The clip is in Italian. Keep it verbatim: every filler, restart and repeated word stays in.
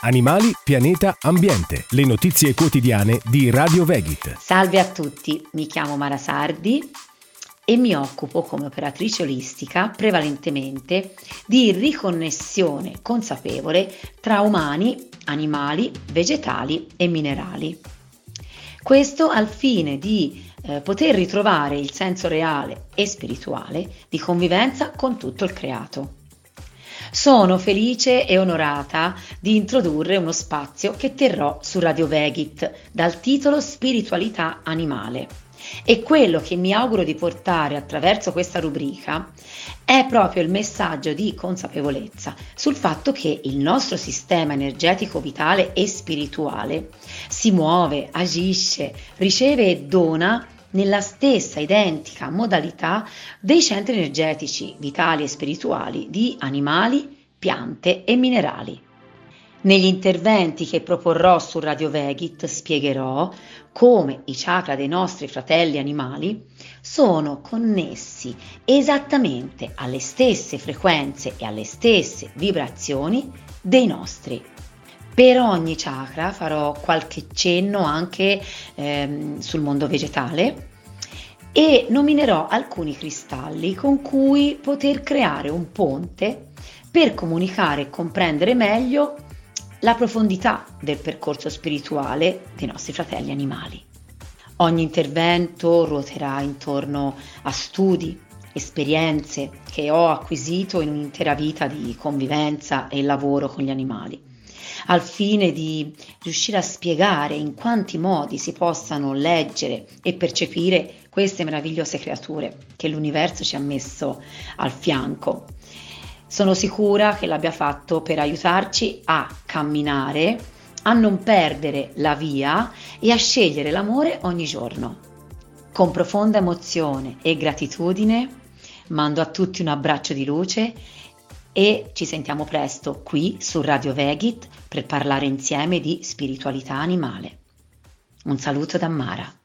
Animali, pianeta, ambiente. Le notizie quotidiane di Radio Vegit. Salve a tutti, mi chiamo Mara Sardi e mi occupo come operatrice olistica prevalentemente di riconnessione consapevole tra umani, animali, vegetali e minerali. Questo al fine di eh, poter ritrovare il senso reale e spirituale di convivenza con tutto il creato. Sono felice e onorata di introdurre uno spazio che terrò su Radio Vegit dal titolo Spiritualità Animale. E quello che mi auguro di portare attraverso questa rubrica è proprio il messaggio di consapevolezza sul fatto che il nostro sistema energetico vitale e spirituale si muove, agisce, riceve e dona nella stessa identica modalità dei centri energetici vitali e spirituali di animali, piante e minerali. Negli interventi che proporrò su Radio Vegit spiegherò come i chakra dei nostri fratelli animali sono connessi esattamente alle stesse frequenze e alle stesse vibrazioni dei nostri. Per ogni chakra farò qualche cenno anche ehm, sul mondo vegetale e nominerò alcuni cristalli con cui poter creare un ponte per comunicare e comprendere meglio la profondità del percorso spirituale dei nostri fratelli animali. Ogni intervento ruoterà intorno a studi, esperienze che ho acquisito in un'intera vita di convivenza e lavoro con gli animali, al fine di riuscire a spiegare in quanti modi si possano leggere e percepire queste meravigliose creature che l'universo ci ha messo al fianco. Sono sicura che l'abbia fatto per aiutarci a camminare, a non perdere la via e a scegliere l'amore ogni giorno. Con profonda emozione e gratitudine mando a tutti un abbraccio di luce e ci sentiamo presto qui su Radio Vegit per parlare insieme di spiritualità animale. Un saluto da Mara.